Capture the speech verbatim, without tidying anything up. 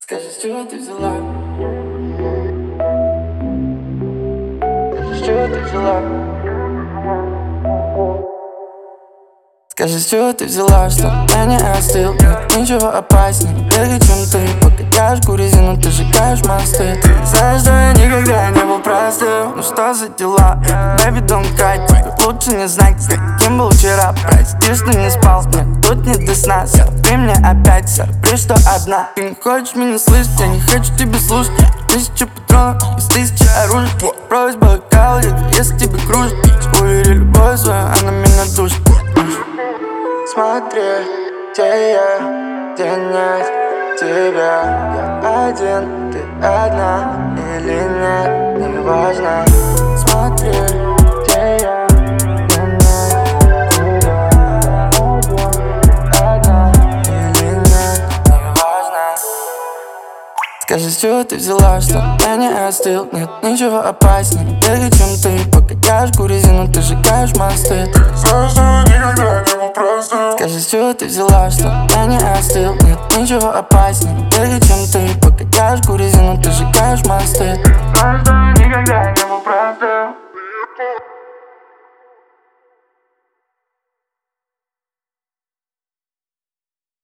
Скажи, с чего ты взяла? Скажи, с чего ты взяла? Скажи, с чего ты взяла, что я не остыл? Нет ничего опаснее, бегай, чем ты. Покидаешь резину, ты сжигаешь мосты. Ты знаешь, что я никогда не был простым. Ну что за дела? Baby, don't cry. Тебе лучше не знать, каким был вчера. Прости, что не спал, мне тут не до сна. Сообщи мне опять, сообщи, что одна. Ты не хочешь меня слышать, я не хочу тебя слушать. Тысяча патронов из тысячи оружия. Просьба бокал, если тебе кружит. Спойлери любовь свою, она меня душит. Смотри, где я, где нет тебя. Я один, ты одна или нет, неважно. Смотри, где я, где нет тебя. Я один, одна или нет, неважно. Скажи, с чего ты взяла, что я не остыл? Нет ничего опаснее, бегай, чем ты. Покидаешь резину, ты сжигаешь мосты. Ты знаешь, что я никогда не был простым. Скажи, с чего ты взяла, что я не остыл? Нет ничего опаснее, бегай, чем ты. Покидаешь резину, ты сжигаешь мосты.